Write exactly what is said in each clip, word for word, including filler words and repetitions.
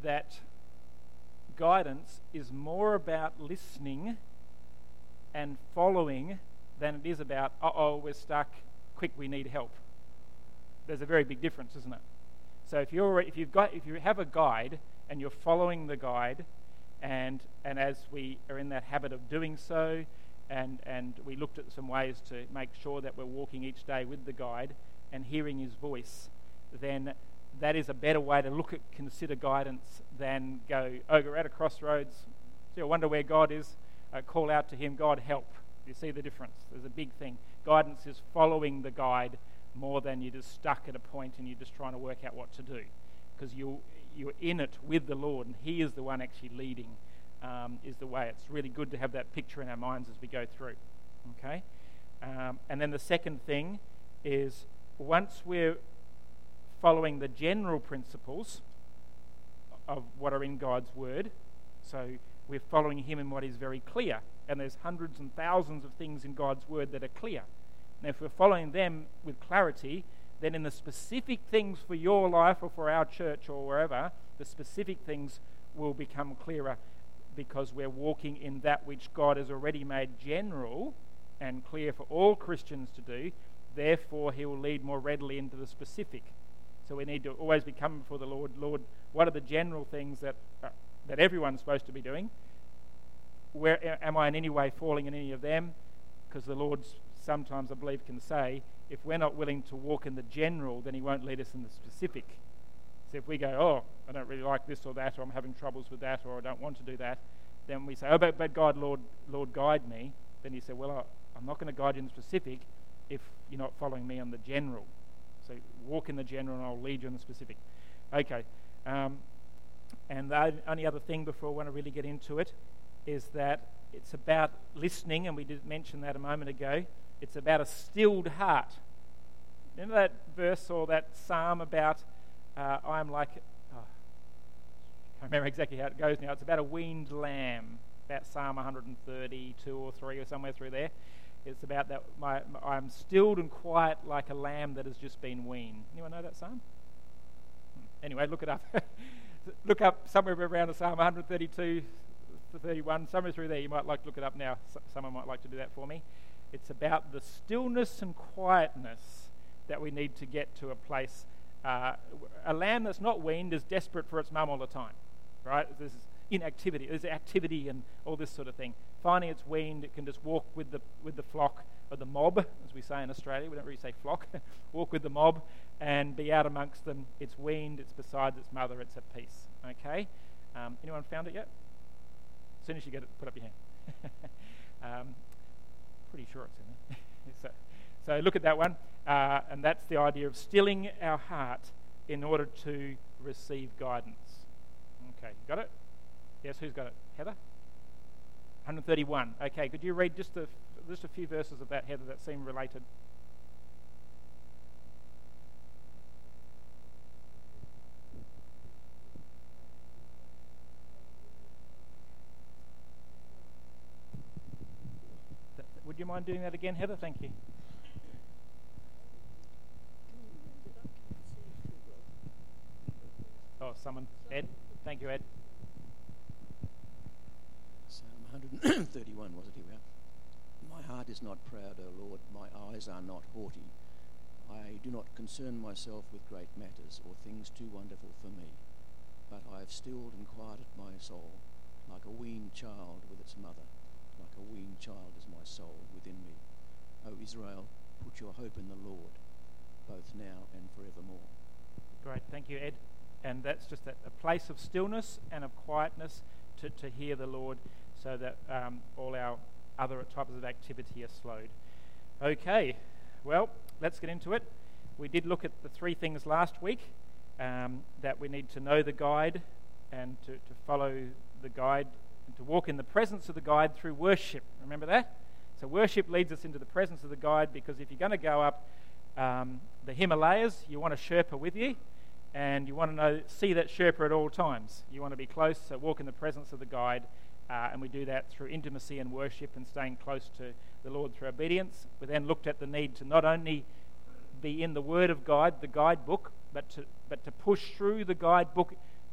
that guidance is more about listening and following than it is about, uh-oh, we're stuck, quick, we need help. There's a very big difference, isn't it? So if you're if you've got if you have a guide and you're following the guide, and and as we are in that habit of doing so, and and we looked at some ways to make sure that we're walking each day with the guide and hearing his voice, then that is a better way to look at consider guidance than go, oh, we're at a crossroads, see, I wonder where God is, uh, call out to him, God help. You see the difference? There's a big thing. Guidance is following the guide more than you're just stuck at a point and you're just trying to work out what to do, because you you're in it with the Lord and he is the one actually leading. Um, is the way. It's really good to have that picture in our minds as we go through. Okay, um, and then the second thing is, once we're following the general principles of what are in God's word, so we're following him in what is very clear, and there's hundreds and thousands of things in God's word that are clear. Now, if we're following them with clarity, then in the specific things for your life or for our church or wherever, the specific things will become clearer, because we're walking in that which God has already made general and clear for all Christians to do. Therefore, he will lead more readily into the specific. So we need to always be coming before the Lord. Lord, what are the general things that uh, that everyone's supposed to be doing? Where am I in any way falling in any of them? Because the Lord sometimes, I believe, can say, if we're not willing to walk in the general, then he won't lead us in the specific. So if we go, oh, I don't really like this or that, or I'm having troubles with that, or I don't want to do that, then we say, oh, but, but God, Lord, Lord, guide me. Then you say, well, I, I'm not going to guide you in the specific if you're not following me on the general. So walk in the general and I'll lead you in the specific. Okay. Um, and the only other thing before I want to really get into it is that it's about listening, and we did mention that a moment ago. It's about a stilled heart. Remember that verse or that psalm about uh, I'm like, oh, I can't remember exactly how it goes now. It's about a weaned lamb, about Psalm one thirty-two or three or somewhere through there. It's about that my, my I'm stilled and quiet like a lamb that has just been weaned. Anyone know that psalm? Anyway, look it up. Look up somewhere around the Psalm one thirty-two to thirty-one, somewhere through there. You might like to look it up now. Someone might like to do that for me. It's about the stillness and quietness that we need to get to a place. Uh, a lamb that's not weaned is desperate for its mum all the time, right? This is inactivity. There's activity and all this sort of thing. Finally, it's weaned. It can just walk with the with the flock or the mob, as we say in Australia. We don't really say flock. Walk with the mob and be out amongst them. It's weaned. It's beside its mother. It's at peace. Okay. Um, anyone found it yet? As soon as you get it, put up your hand. um, pretty sure it's in there. so, so look at that one, uh, and that's the idea of stilling our heart in order to receive guidance. Okay, got it? Yes, who's got it? Heather? one thirty-one. Okay, could you read just a, just a few verses of that, Heather, that seem related? Would you mind doing that again, Heather? Thank you. Oh, someone. Ed? Thank you, Ed. Psalm one thirty-one, was it here? My heart is not proud, O Lord. My eyes are not haughty. I do not concern myself with great matters or things too wonderful for me. But I have stilled and quieted my soul, like a weaned child with its mother. Like a weaned child is my soul within me. O Israel, put your hope in the Lord, both now and forevermore. Great, thank you, Ed. And that's just a, a place of stillness and of quietness to, to hear the Lord, so that um, all our other types of activity are slowed. Okay, well, let's get into it. We did look at the three things last week, um, that we need to know the guide and to, to follow the guide, and to walk in the presence of the guide through worship. Remember that? So worship leads us into the presence of the guide, because if you're going to go up um, the Himalayas, you want a Sherpa with you, and you want to know, see that Sherpa at all times. You want to be close, so walk in the presence of the guide, uh, and we do that through intimacy and worship and staying close to the Lord through obedience. We then looked at the need to not only be in the Word of God, the guidebook, but to but to push through the guidebook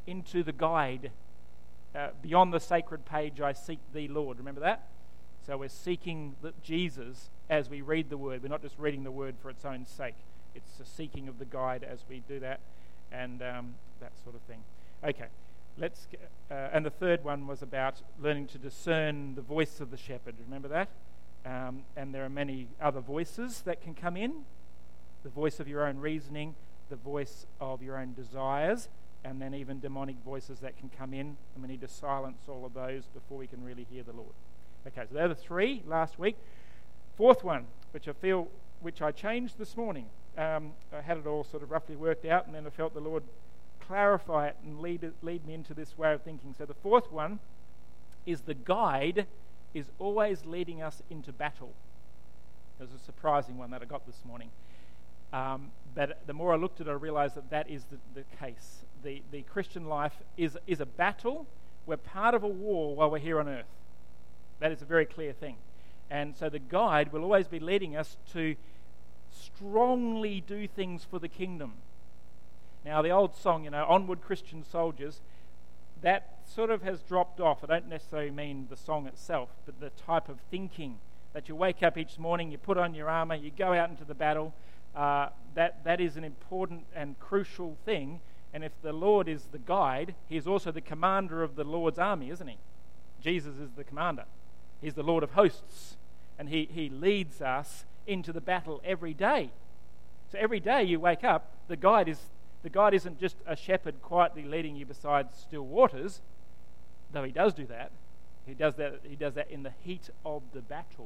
into the guide. Uh, beyond the sacred page, I seek thee, Lord. Remember that? So we're seeking the, Jesus as we read the word. We're not just reading the word for its own sake. It's the seeking of the guide as we do that, and um, that sort of thing. Okay, let's. Uh, and the third one was about learning to discern the voice of the shepherd. Remember that? Um, and there are many other voices that can come in. The voice of your own reasoning, the voice of your own desires, and then even demonic voices that can come in. And we need to silence all of those before we can really hear the Lord. Okay, so there are the three last week. Fourth one, which I feel, which I changed this morning. Um, I had it all sort of roughly worked out, and then I felt the Lord clarify it and lead it, lead me into this way of thinking. So the fourth one is the guide is always leading us into battle. It was a surprising one that I got this morning. Um, but the more I looked at it, I realized that that is the, the case. The, the Christian life is, is a battle. We're part of a war while we're here on earth. That is a very clear thing. And so the guide will always be leading us to strongly do things for the kingdom. Now, the old song, you know, Onward Christian Soldiers, that sort of has dropped off. I don't necessarily mean the song itself, but the type of thinking that you wake up each morning, you put on your armour, you go out into the battle. Uh, that that is an important and crucial thing. And if the Lord is the guide, he is also the commander of the Lord's army, isn't he? Jesus is the commander. He's the Lord of hosts, and he, he leads us into the battle every day. So every day you wake up, the guide is the guide isn't just a shepherd quietly leading you beside still waters, though he does do that. He does that. He does that in the heat of the battle.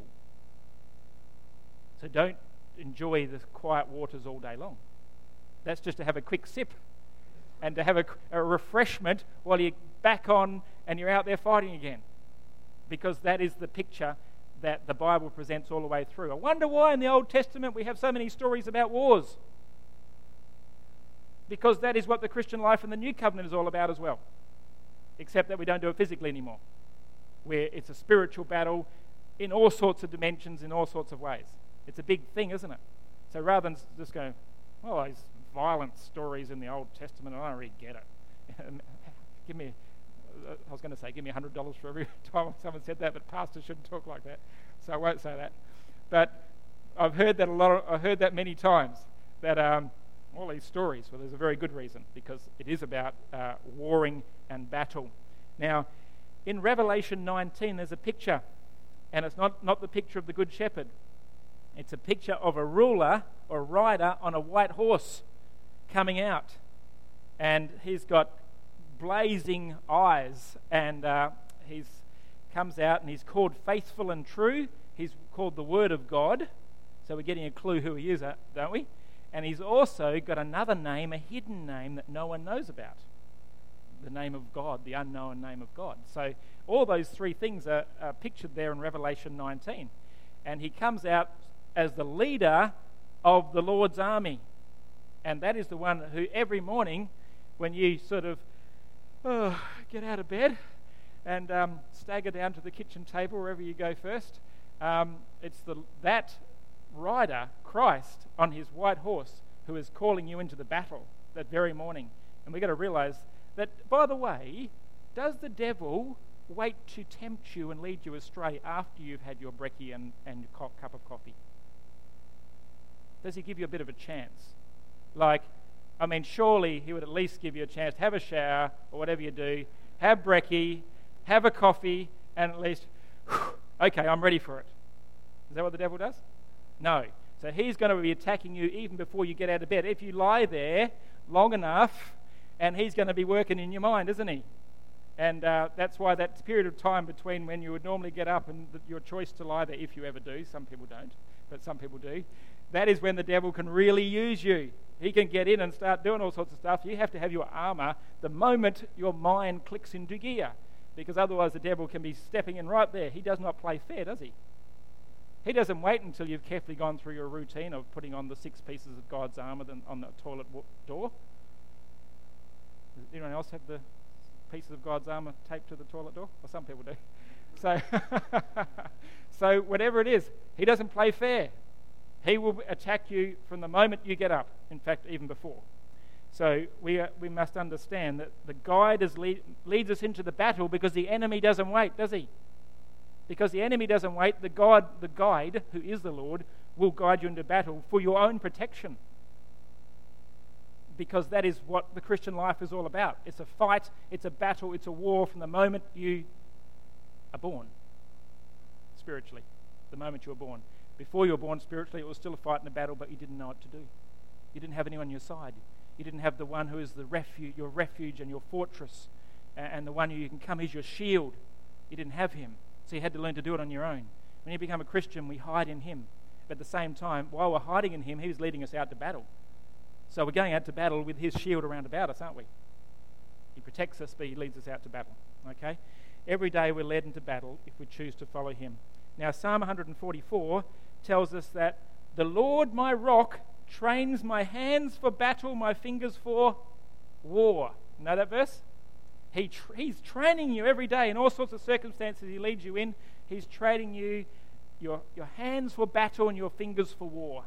So don't enjoy the quiet waters all day long. That's just to have a quick sip and to have a, a refreshment while you're back on and you're out there fighting again. Because that is the picture that the Bible presents all the way through. I wonder why in the Old Testament we have so many stories about wars. Because that is what the Christian life in the New Covenant is all about as well. Except that we don't do it physically anymore. Where it's a spiritual battle in all sorts of dimensions, in all sorts of ways. It's a big thing, isn't it? So rather than just go, well, these violent stories in the Old Testament, I don't really get it. Give me... I was going to say, give me one hundred dollars for every time someone said that, but pastors shouldn't talk like that, so I won't say that. But I've heard that a lot. Of, I've heard that many times. That um, all these stories. Well, there's a very good reason, because it is about uh, warring and battle. Now, in Revelation nineteen, there's a picture, and it's not not the picture of the Good Shepherd. It's a picture of a ruler or rider on a white horse coming out, and he's got blazing eyes, and uh, he's comes out and he's called Faithful and True. He's called the Word of God, so we're getting a clue who he is, don't we? And he's also got another name, a hidden name that no one knows about, the name of God, the unknown name of God. So all those three things are, are pictured there in Revelation nineteen, and he comes out as the leader of the Lord's army, and that is the one who every morning when you sort of Oh, get out of bed and um, stagger down to the kitchen table, wherever you go first. Um, it's the that rider, Christ, on his white horse, who is calling you into the battle that very morning. And we've got to realize that, by the way, does the devil wait to tempt you and lead you astray after you've had your brekkie and, and your co- cup of coffee? Does he give you a bit of a chance? Like, I mean, surely he would at least give you a chance to have a shower or whatever you do, have brekkie, have a coffee, and at least, okay, I'm ready for it. Is that what the devil does? No. So he's going to be attacking you even before you get out of bed. If you lie there long enough, and he's going to be working in your mind, isn't he? And uh, that's why that period of time between when you would normally get up and the, your choice to lie there, if you ever do, some people don't, but some people do, that is when the devil can really use you. He can get in and start doing all sorts of stuff. You have to have your armour the moment your mind clicks into gear, because otherwise the devil can be stepping in right there. He does not play fair, does he? He doesn't wait until you've carefully gone through your routine of putting on the six pieces of God's armour on the toilet door. Does anyone else have the pieces of God's armour taped to the toilet door? Well, some people do. So, so whatever it is, he doesn't play fair. He will attack you from the moment you get up, in fact, even before. So we uh, we must understand that the guide is lead, leads us into the battle because the enemy doesn't wait, does he? Because the enemy doesn't wait, the God, the guide, who is the Lord, will guide you into battle for your own protection. Because that is what the Christian life is all about. It's a fight, it's a battle, it's a war from the moment you are born, spiritually. The moment you were born. Before you were born spiritually, it was still a fight and a battle, but you didn't know what to do. You didn't have anyone on your side. You didn't have the one who is the refuge, your refuge and your fortress, and the one who you can come, he's your shield. You didn't have him, so you had to learn to do it on your own. When you become a Christian, we hide in him. But at the same time, while we're hiding in him, he's leading us out to battle. So we're going out to battle with his shield around about us, aren't we? He protects us, but he leads us out to battle. Okay? Every day we're led into battle if we choose to follow him. Now, Psalm one forty-four tells us that the Lord, my rock, trains my hands for battle, my fingers for war. You know that verse? He tra- he's training you every day in all sorts of circumstances he leads you in. He's training you your, your hands for battle and your fingers for war.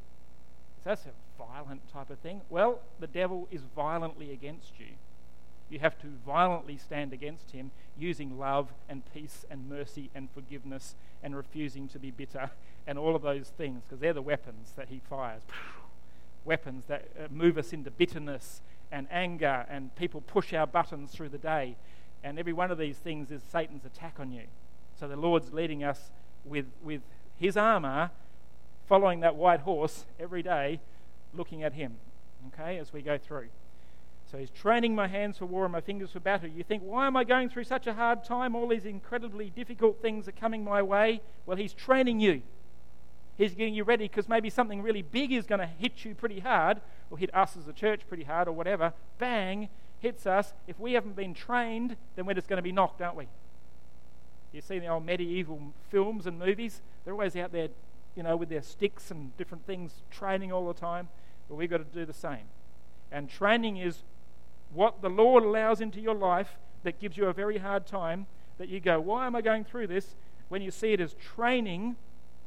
So that's a violent type of thing. Well, the devil is violently against you. You have to violently stand against him using love and peace and mercy and forgiveness and refusing to be bitter and all of those things, because they're the weapons that he fires. Weapons that move us into bitterness and anger, and people push our buttons through the day. And every one of these things is Satan's attack on you. So the Lord's leading us with, with his armour, following that white horse every day, looking at him, okay, as we go through. So he's training my hands for war and my fingers for battle. You think, why am I going through such a hard time? All these incredibly difficult things are coming my way. Well, he's training you. He's getting you ready because maybe something really big is going to hit you pretty hard, or hit us as a church pretty hard, or whatever. Bang, hits us. If we haven't been trained, then we're just going to be knocked, aren't we? You see the old medieval films and movies? They're always out there, you know, with their sticks and different things, training all the time. But we've got to do the same. And training is what the Lord allows into your life that gives you a very hard time, that you go, why am I going through this? When you see it as training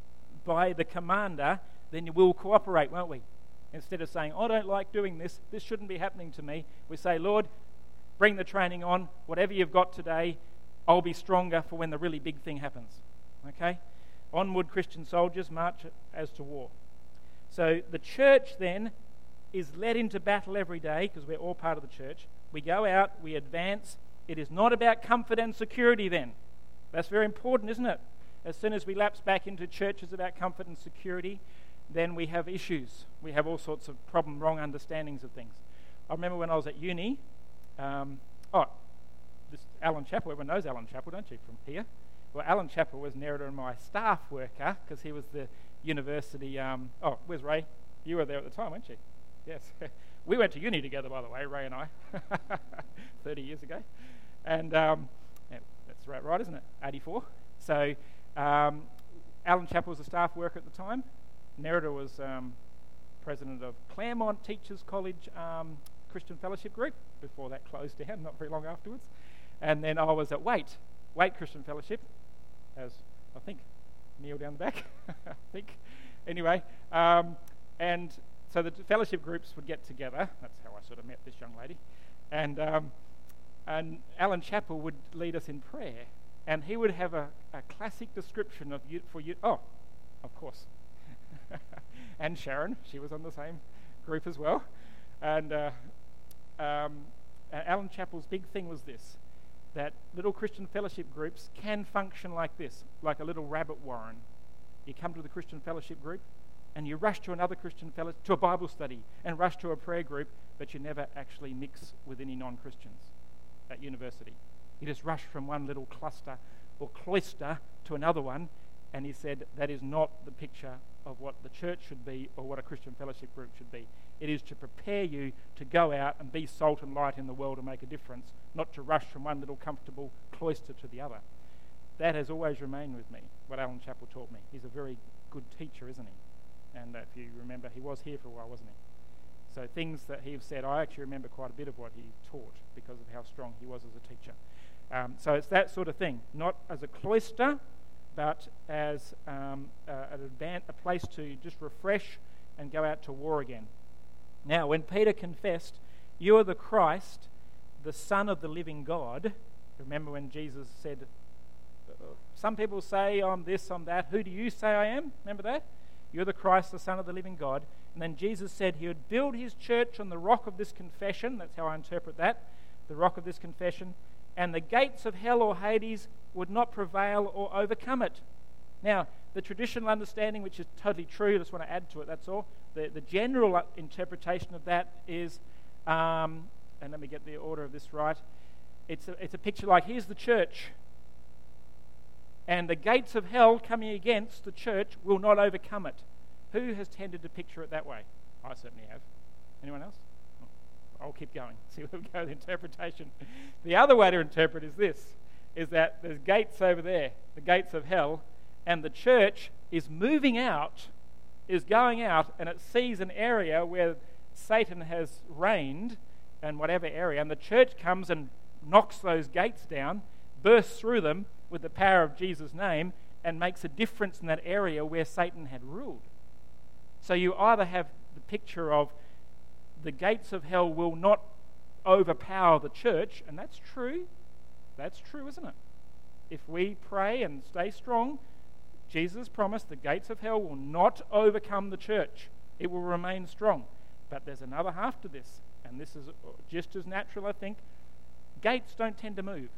by the commander, then you will cooperate, won't we? Instead of saying, I don't like doing this, this shouldn't be happening to me, we say, Lord, bring the training on, whatever you've got today, I'll be stronger for when the really big thing happens. Okay? Onward, Christian soldiers, march as to war. So the church then is led into battle every day, because we're all part of the church. We go out, we advance. It is not about comfort and security then. That's very important, isn't it? As soon as we lapse back into churches about comfort and security, then we have issues. We have all sorts of problem, wrong understandings of things. I remember when I was at uni, um, oh, this Alan Chappell, everyone knows Alan Chappell, don't you, from here? Well, Alan Chappell was Nerida and my staff worker, because he was the university, um, oh, where's Ray? You were there at the time, weren't you? Yes. We went to uni together, by the way, Ray and I, thirty years ago. And um, yeah, that's right, right, isn't it? eighty-four. So um, Alan Chappell was a staff worker at the time. Nerida was um, president of Claremont Teachers College um, Christian Fellowship Group, before that closed down, not very long afterwards. And then I was at Waite, Waite Christian Fellowship, as I think Neil down the back, I think. Anyway, um, and so the fellowship groups would get together. That's how I sort of met this young lady. And um, and Alan Chappell would lead us in prayer. And he would have a, a classic description of you for you. Oh, of course. And Sharon, she was on the same group as well. And uh, um, Alan Chappell's big thing was this, that little Christian fellowship groups can function like this, like a little rabbit warren. You come to the Christian fellowship group, and you rush to another Christian fellowship, to a Bible study, and rush to a prayer group, but you never actually mix with any non-Christians at university. You just rush from one little cluster or cloister to another one, and he said that is not the picture of what the church should be or what a Christian fellowship group should be. It is to prepare you to go out and be salt and light in the world and make a difference, not to rush from one little comfortable cloister to the other. That has always remained with me, what Alan Chappell taught me. He's a very good teacher, isn't he? And uh, if you remember, he was here for a while, wasn't he? So things that he said, I actually remember quite a bit of what he taught because of how strong he was as a teacher. Um, so it's that sort of thing, not as a cloister, but as um, uh, an advan- a place to just refresh and go out to war again. Now, when Peter confessed You are the Christ, the Son of the living God. Remember when Jesus said, some people say I'm this, I'm that. Who do you say I am? Remember that? You're the Christ, the Son of the living God. And then Jesus said he would build his church on the rock of this confession. That's how I interpret that. The rock of this confession. And the gates of hell or Hades would not prevail or overcome it. Now, the traditional understanding, which is totally true, I just want to add to it, that's all. The, the general interpretation of that is, um, and let me get the order of this right, it's a, it's a picture like, here's the church, and the gates of hell coming against the church will not overcome it. Who has tended to picture it that way? I certainly have. Anyone else? I'll keep going, see where we go with interpretation. The other way to interpret is this, is that there's gates over there, the gates of hell, and the church is moving out, is going out, and it sees an area where Satan has reigned, and whatever area, and the church comes and knocks those gates down, bursts through them with the power of Jesus' name, and makes a difference in that area where Satan had ruled. So you either have the picture of the gates of hell will not overpower the church, and that's true. That's true, isn't it? If we pray and stay strong, Jesus promised the gates of hell will not overcome the church. It will remain strong. But there's another half to this, and this is just as natural, I think. Gates don't tend to move.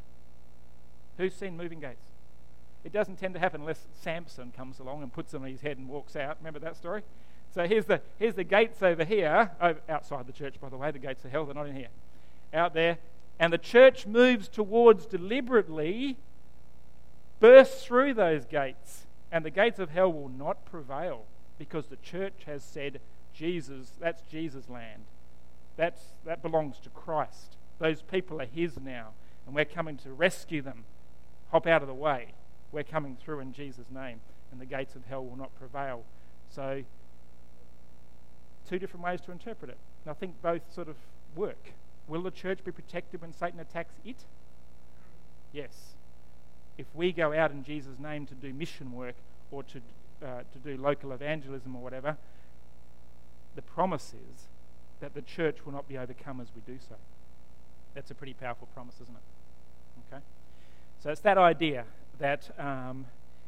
Who's seen moving gates? It doesn't tend to happen unless Samson comes along and puts them on his head and walks out. Remember that story? So here's the here's the gates over here, over, outside the church, by the way. The gates of hell, they're not in here. Out there. And the church moves towards deliberately, bursts through those gates, and the gates of hell will not prevail, because the church has said, Jesus, that's Jesus' land. That's that belongs to Christ. Those people are his now, and we're coming to rescue them. Hop out of the way. We're coming through in Jesus' name, and the gates of hell will not prevail. So, two different ways to interpret it. And I think both sort of work. Will the church be protected when Satan attacks it? Yes. If we go out in Jesus' name to do mission work or to uh, to do local evangelism or whatever, the promise is that the church will not be overcome as we do so. That's a pretty powerful promise, isn't it? Okay. So it's that idea that um,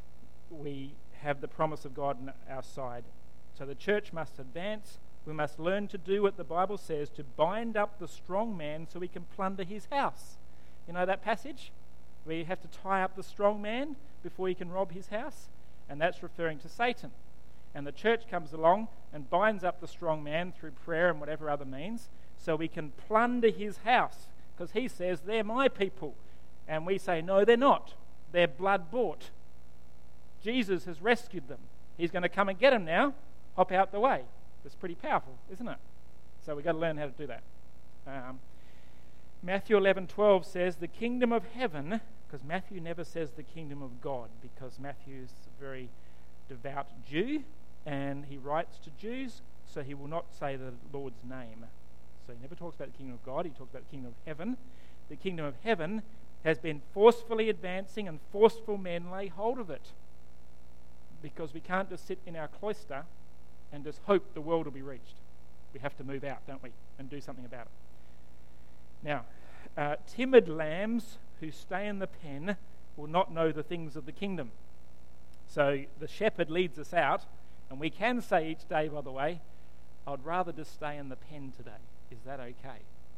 we have the promise of God on our side. So the church must advance. We must learn to do what the Bible says, to bind up the strong man so we can plunder his house. You know that passage? Where you have to tie up the strong man before you can rob his house? And that's referring to Satan. And the church comes along and binds up the strong man through prayer and whatever other means so we can plunder his house. Because he says, they're my people. And we say, no, they're not. They're blood bought. Jesus has rescued them. He's going to come and get them now. Hop out the way. That's pretty powerful, isn't it? So we've got to learn how to do that. Um, Matthew eleven twelve says, the kingdom of heaven, because Matthew never says the kingdom of God, because Matthew's a very devout Jew, and he writes to Jews, so he will not say the Lord's name. So he never talks about the kingdom of God, he talks about the kingdom of heaven. The kingdom of heaven has been forcefully advancing, and forceful men lay hold of it. Because we can't just sit in our cloister and just hope the world will be reached. We have to move out, don't we, and do something about it. Now, uh, timid lambs who stay in the pen will not know the things of the kingdom. So the shepherd leads us out, and we can say each day, by the way, I'd rather just stay in the pen today. Is that okay?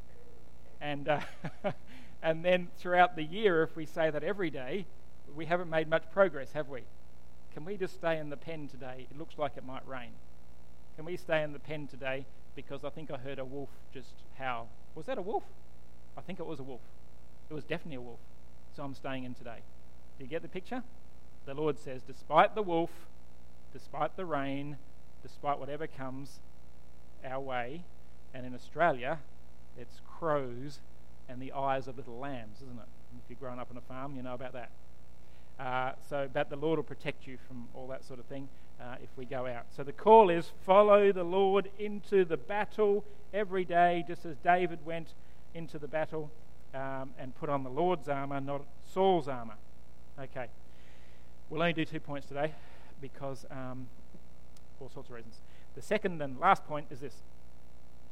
And uh, and then throughout the year, if we say that every day, we haven't made much progress, have we? Can we just stay in the pen today? It looks like it might rain. Can we stay in the pen today? Because I think I heard a wolf just howl. Was that a wolf? I think it was a wolf. It was definitely a wolf. So I'm staying in today. Do you get the picture? The Lord says, despite the wolf, despite the rain, despite whatever comes our way, and in Australia, it's crows and the eyes of little lambs, isn't it? If you've grown up on a farm, you know about that. Uh, so, but the Lord will protect you from all that sort of thing uh, if we go out. So the call is follow the Lord into the battle every day, just as David went into the battle um, and put on the Lord's armour, not Saul's armour. Okay. We'll only do two points today because um, all sorts of reasons. The second and last point is this.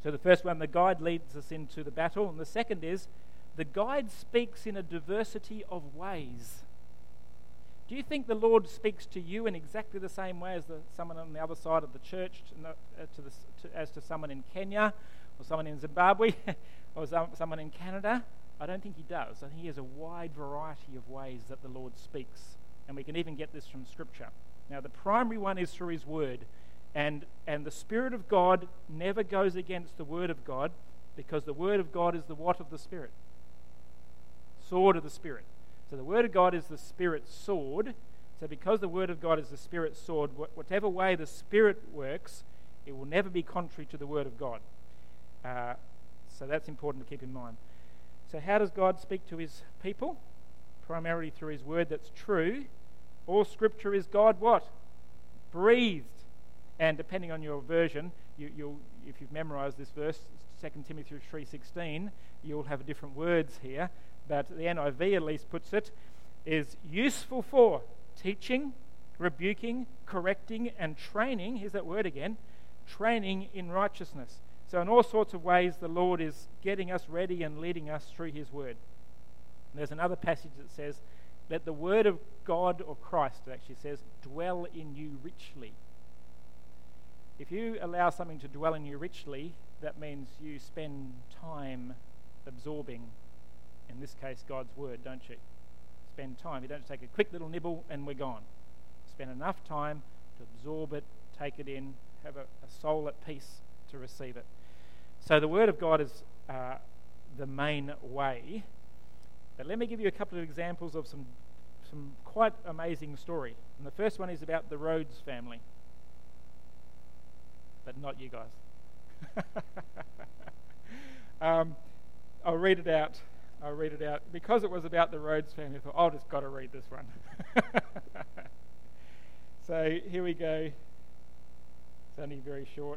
So the first one, the guide leads us into the battle, and the second is the guide speaks in a diversity of ways. Do you think the Lord speaks to you in exactly the same way as the, someone on the other side of the church, to, uh, to the, to, as to someone in Kenya, or someone in Zimbabwe, or some, someone in Canada? I don't think he does. I think he has a wide variety of ways that the Lord speaks, and we can even get this from Scripture. Now, the primary one is through his word, and, and the Spirit of God never goes against the word of God, because the word of God is the what of the Spirit? Sword of the Spirit. So the word of God is the Spirit's sword. So because the word of God is the Spirit's sword, wh- whatever way the Spirit works, it will never be contrary to the word of God. Uh, so that's important to keep in mind. So how does God speak to his people? Primarily through his word that's true. All Scripture is God what? Breathed. And depending on your version, you, you'll, if you've memorized this verse, Second Timothy three sixteen, you'll have different words here. But the N I V at least puts it, is useful for teaching, rebuking, correcting, and training. Here's that word again, training in righteousness. So in all sorts of ways, the Lord is getting us ready and leading us through his word. And there's another passage that says, let the word of God, or Christ, it actually says, dwell in you richly. If you allow something to dwell in you richly, that means you spend time absorbing, in this case, God's word, don't you? Spend time. You don't take a quick little nibble and we're gone. Spend enough time to absorb it, take it in, have a, a soul at peace to receive it. So the word of God is uh, the main way. But let me give you a couple of examples of some, some quite amazing story. And the first one is about the Rhodes family. But not you guys. um, I'll read it out. I'll read it out. Because it was about the Rhodes family, I thought, I've just got to read this one. So here we go. It's only very short.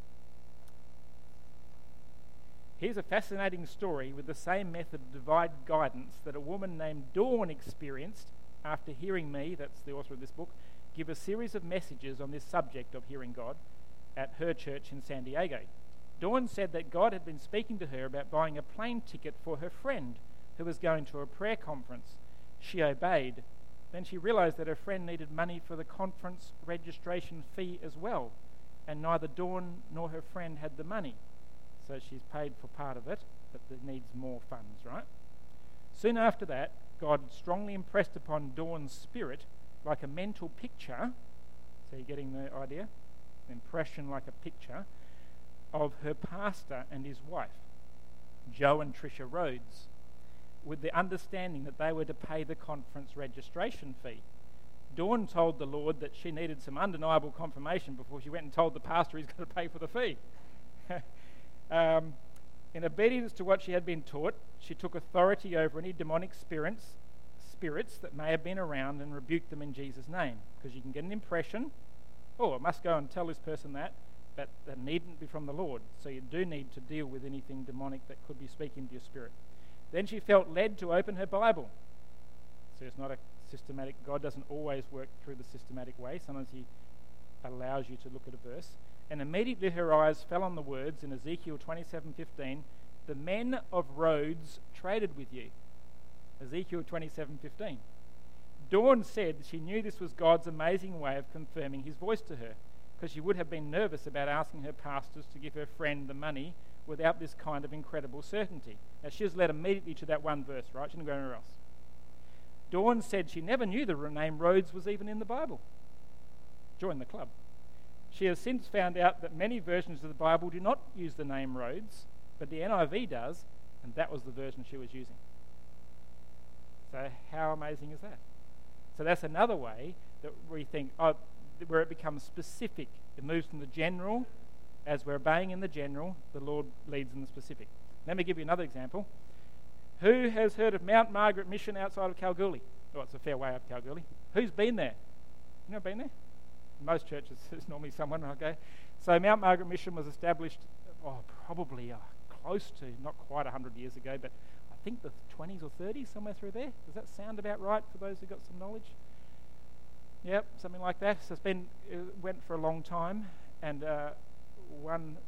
Here's a fascinating story with the same method of divine guidance that a woman named Dawn experienced after hearing me, that's the author of this book, give a series of messages on this subject of hearing God at her church in San Diego. Dawn said that God had been speaking to her about buying a plane ticket for her friend who was going to a prayer conference. She obeyed. Then she realized that her friend needed money for the conference registration fee as well, and neither Dawn nor her friend had the money. So she's paid for part of it, but there needs more funds, right? Soon after that, God strongly impressed upon Dawn's spirit, like a mental picture, so you're getting the idea? Impression like a picture, of her pastor and his wife, Joe and Tricia Rhodes, with the understanding that they were to pay the conference registration fee. Dawn told the Lord that she needed some undeniable confirmation before she went and told the pastor he's going to pay for the fee. um, in obedience to what she had been taught, she took authority over any demonic spirits, spirits that may have been around and rebuked them in Jesus' name. Because you can get an impression, oh, I must go and tell this person that, but that needn't be from the Lord. So you do need to deal with anything demonic that could be speaking to your spirit. Then she felt led to open her Bible. So it's not a systematic, God doesn't always work through the systematic way. Sometimes he allows you to look at a verse. And immediately her eyes fell on the words in Ezekiel twenty-seven fifteen, the men of Rhodes traded with you. Ezekiel twenty-seven fifteen. Dawn said she knew this was God's amazing way of confirming his voice to her, because she would have been nervous about asking her pastors to give her friend the money without this kind of incredible certainty. Now, she was led immediately to that one verse, right? She didn't go anywhere else. Dawn said she never knew the name Rhodes was even in the Bible. Join the club. She has since found out that many versions of the Bible do not use the name Rhodes, but the N I V does, and that was the version she was using. So how amazing is that? So that's another way that we think, oh, where it becomes specific. It moves from the general. As we're obeying in the general, the Lord leads in the specific. Let me give you another example. Who has heard of Mount Margaret Mission outside of Kalgoorlie? Oh, it's a fair way up Kalgoorlie. Who's been there? You know, been there? Most churches, there's normally someone, okay? So Mount Margaret Mission was established, oh, probably uh, close to, not quite one hundred years ago, but I think the twenties or thirties, somewhere through there. Does that sound about right for those who got some knowledge? Yep, something like that. So it's been, it went for a long time, and uh, one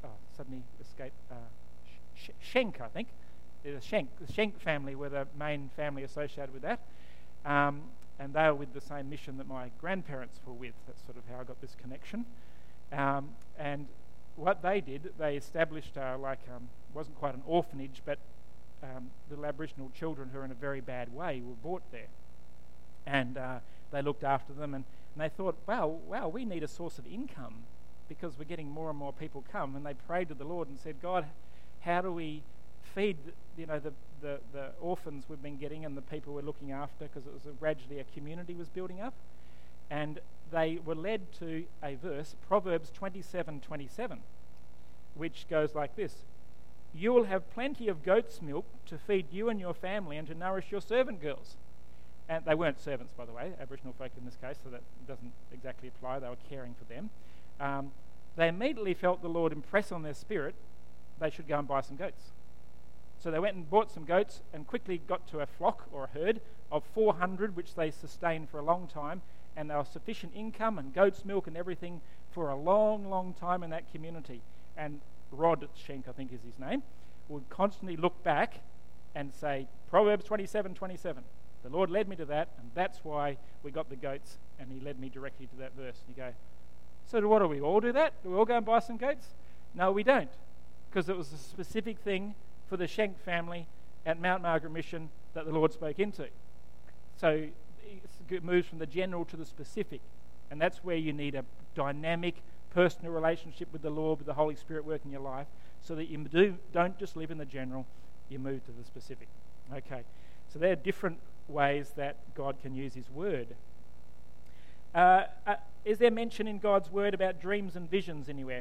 oh, suddenly escaped, uh, Sh- Schenk, I think. The Schenk, the Schenk family were the main family associated with that. Um, and they were with the same mission that my grandparents were with. That's sort of how I got this connection. Um, and what they did, they established uh, like, um, wasn't quite an orphanage, but um, little Aboriginal children who are in a very bad way were brought there. And uh, they looked after them, and, and they thought, wow, wow, we need a source of income because we're getting more and more people come. And they prayed to the Lord and said, God, how do we feed, you know, the, the, the orphans we've been getting and the people we're looking after, because it was a, gradually a community was building up. And they were led to a verse, Proverbs twenty-seven twenty-seven, which goes like this: you will have plenty of goat's milk to feed you and your family and to nourish your servant girls. And they weren't servants, by the way, Aboriginal folk in this case, so that doesn't exactly apply. They were caring for them. Um, they immediately felt the Lord impress on their spirit they should go and buy some goats. So they went and bought some goats and quickly got to a flock or a herd of four hundred, which they sustained for a long time, and they were sufficient income and goat's milk and everything for a long, long time in that community. And Rod Schenk, I think is his name, would constantly look back and say, Proverbs twenty-seven twenty-seven. The Lord led me to that, and that's why we got the goats, and he led me directly to that verse. And you go, so do what, do we all do that? Do we all go and buy some goats? No, we don't, because it was a specific thing for the Schenk family at Mount Margaret Mission that the Lord spoke into. So it moves from the general to the specific, and that's where you need a dynamic personal relationship with the Lord, with the Holy Spirit working in your life, so that you do, don't just live in the general, you move to the specific. Okay, so there are different ways that God can use his word. Uh, uh, is there mention in God's word about dreams and visions anywhere?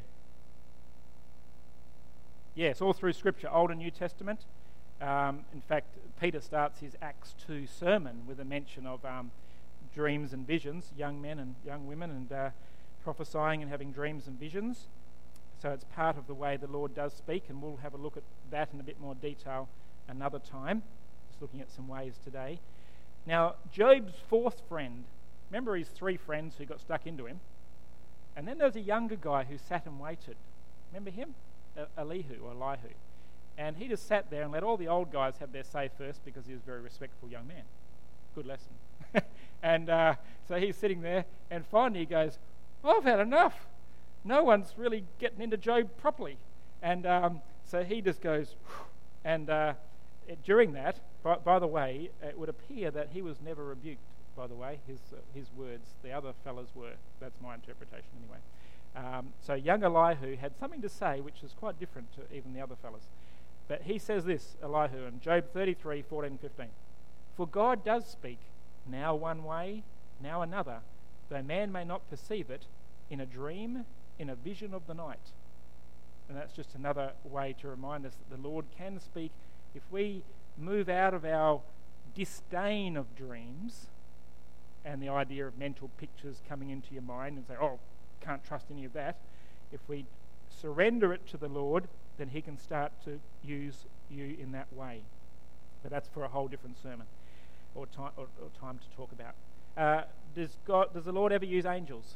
Yes, all through Scripture, Old and New Testament. Um, in fact, Peter starts his Acts two sermon with a mention of um, dreams and visions, young men and young women, and uh, prophesying and having dreams and visions. So it's part of the way the Lord does speak, and we'll have a look at that in a bit more detail another time. Just looking at some ways today. Now, Job's fourth friend, remember his three friends who got stuck into him? And then there was a younger guy who sat and waited. Remember him? Elihu or Elihu. And he just sat there and let all the old guys have their say first because he was a very respectful young man. Good lesson. and uh, so he's sitting there, and finally he goes, oh, I've had enough. No one's really getting into Job properly. And um, so he just goes, and uh, it, during that, by, by the way, it would appear that he was never rebuked, by the way, his, uh, his words. The other fellas were. That's my interpretation anyway. Um, so young Elihu had something to say which is quite different to even the other fellas. But he says this, Elihu, in Job thirty-three, fourteen and fifteen. For God does speak, now one way, now another, though man may not perceive it, in a dream, in a vision of the night. And that's just another way to remind us that the Lord can speak. If we move out of our disdain of dreams and the idea of mental pictures coming into your mind and say, oh, can't trust any of that. If we surrender it to the Lord, then he can start to use you in that way. But that's for a whole different sermon or time, or, or time to talk about. Uh, does God, does the Lord ever use angels?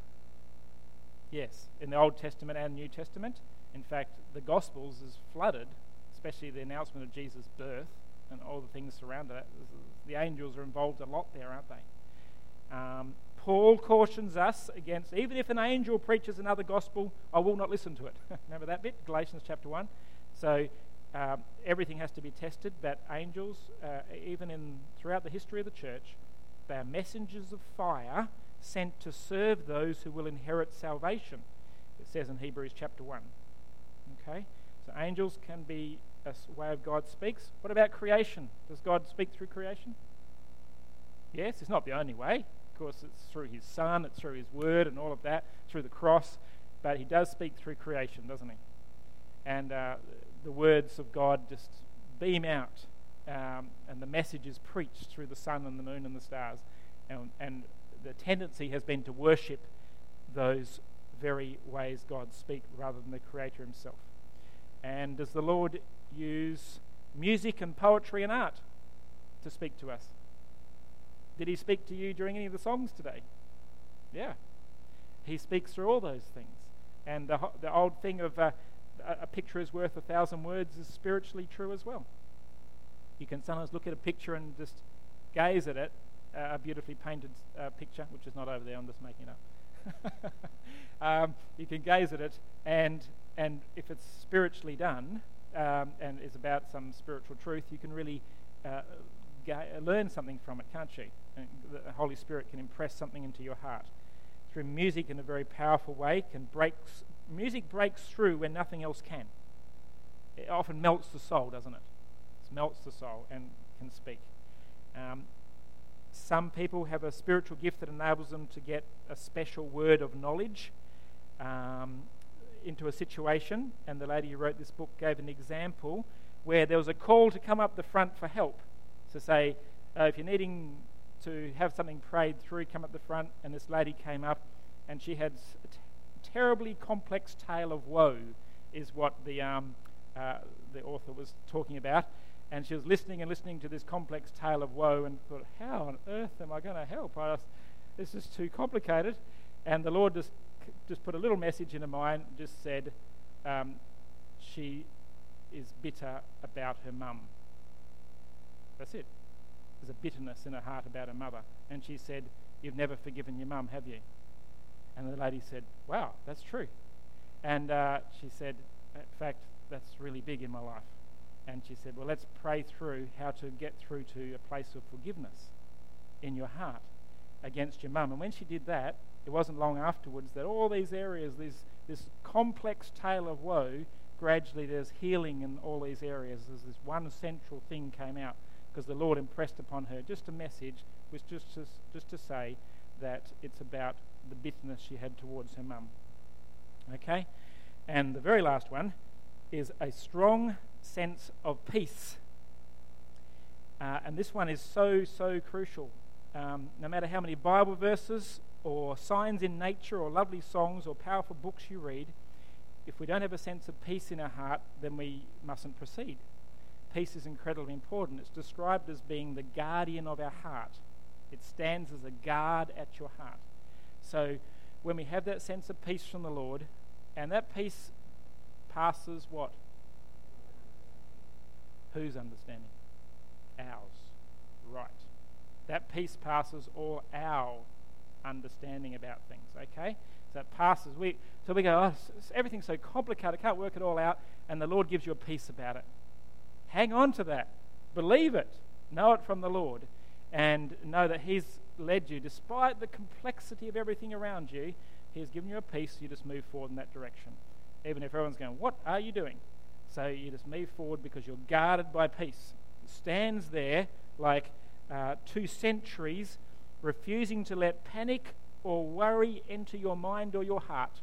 Yes, in the Old Testament and New Testament. In fact, the Gospels is flooded, especially the announcement of Jesus' birth and all the things surrounding that. The angels are involved a lot there, aren't they? Um, Paul cautions us against, even if an angel preaches another gospel, I will not listen to it. Remember that bit? Galatians chapter one. So um, everything has to be tested, but angels, uh, even in throughout the history of the church, they are messengers of fire sent to serve those who will inherit salvation. It says in Hebrews chapter one. Okay? So angels can be a way of God speaks. What about creation? Does God speak through creation? Yes, it's not the only way. Of course, it's through his Son, it's through his word and all of that, through the cross, but he does speak through creation, doesn't he? And uh, the words of God just beam out, um, and the message is preached through the sun and the moon and the stars, and, and the tendency has been to worship those very ways God speaks rather than the Creator himself. And does the Lord use music and poetry and art to speak to us? Did he speak to you during any of the songs today? Yeah. He speaks through all those things. And the, the old thing of uh, a, a picture is worth a thousand words is spiritually true as well. You can sometimes look at a picture and just gaze at it, uh, a beautifully painted uh, picture, which is not over there, I'm just making it up. um, you can gaze at it, and and if it's spiritually done um, and is about some spiritual truth, you can really uh, ga- learn something from it, can't you? And the Holy Spirit can impress something into your heart. Through music in a very powerful way, can breaks, music breaks through when nothing else can. It often melts the soul, doesn't it? It melts the soul and can speak. Um, some people have a spiritual gift that enables them to get a special word of knowledge um, into a situation, and the lady who wrote this book gave an example where there was a call to come up the front for help, to say, uh, if you're needing to have something prayed through, come up the front. And this lady came up, and she had a t- terribly complex tale of woe, is what the um, uh, the author was talking about. And she was listening and listening to this complex tale of woe, and thought, how on earth am I going to help? I, this is too complicated. And the Lord just just put a little message in her mind, just said, um, she is bitter about her mum. That's it. There's a bitterness in her heart about her mother. And she said, you've never forgiven your mum, have you? And the lady said, wow, that's true. And uh, she said, in fact, that's really big in my life. And she said, well, let's pray through how to get through to a place of forgiveness in your heart against your mum. And when she did that, it wasn't long afterwards that all these areas, this, this complex tale of woe, gradually there's healing in all these areas. There's this one central thing came out, because the Lord impressed upon her just a message, was just to, just to say that it's about the bitterness she had towards her mum. Okay? And the very last one is a strong sense of peace. Uh, and this one is so, so crucial. Um, no matter how many Bible verses or signs in nature or lovely songs or powerful books you read, if we don't have a sense of peace in our heart, then we mustn't proceed. Peace is incredibly important. It's described as being the guardian of our heart. It stands as a guard at your heart. So when we have that sense of peace from the Lord, and that peace passes what? Whose understanding? Ours. Right. That peace passes all our understanding about things, okay? So it passes. We, so we go, oh, everything's so complicated, I can't work it all out, and the Lord gives you a peace about it. Hang on to that. Believe it. Know it from the Lord. And know that He's led you. Despite the complexity of everything around you, He's given you a peace, you just move forward in that direction. Even if everyone's going, what are you doing? So you just move forward because you're guarded by peace. It stands there like uh, two sentries, refusing to let panic or worry enter your mind or your heart.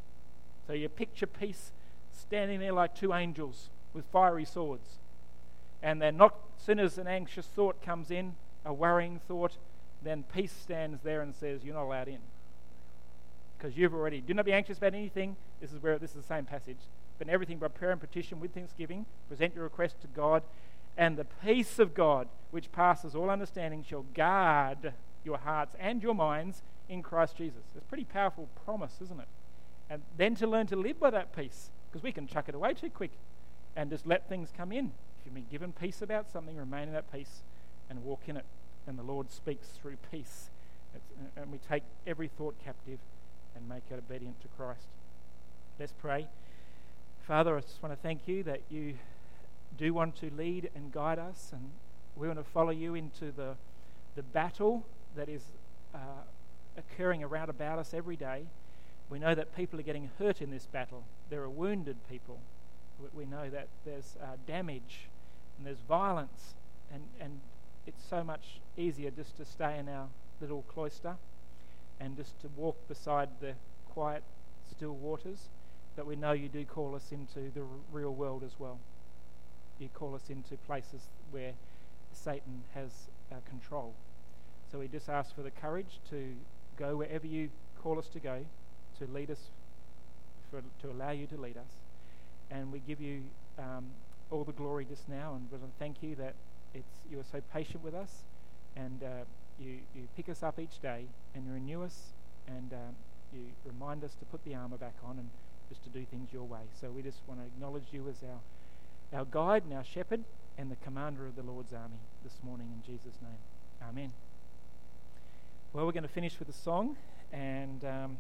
So you picture peace standing there like two angels with fiery swords. And then not, as soon as an anxious thought comes in, a worrying thought, then peace stands there and says, you're not allowed in. Because you've already, do not be anxious about anything. This is where, this is the same passage. But in everything by prayer and petition with thanksgiving, present your request to God, and the peace of God, which passes all understanding, shall guard your hearts and your minds in Christ Jesus. It's a pretty powerful promise, isn't it? And then to learn to live by that peace, because we can chuck it away too quick and just let things come in. If you've been given peace about something, remain in that peace and walk in it. And the Lord speaks through peace. It's, and we take every thought captive and make it obedient to Christ. Let's pray. Father, I just want to thank you that you do want to lead and guide us, and we want to follow you into the the battle that is uh, occurring around about us every day. We know that people are getting hurt in this battle. There are wounded people. We, we know that there's uh, damage and there's violence, and, and it's so much easier just to stay in our little cloister and just to walk beside the quiet, still waters. But we know you do call us into the r- real world as well. You call us into places where Satan has uh, control. So we just ask for the courage to go wherever you call us to go, to lead us, for, to allow you to lead us. And we give you um, all the glory just now, and we thank you that it's you are so patient with us, and uh, you, you pick us up each day, and you renew us, and um, you remind us to put the armour back on and just to do things your way. So we just want to acknowledge you as our, our guide and our shepherd and the commander of the Lord's army this morning in Jesus' name. Amen. Well, we're going to finish with a song, and um,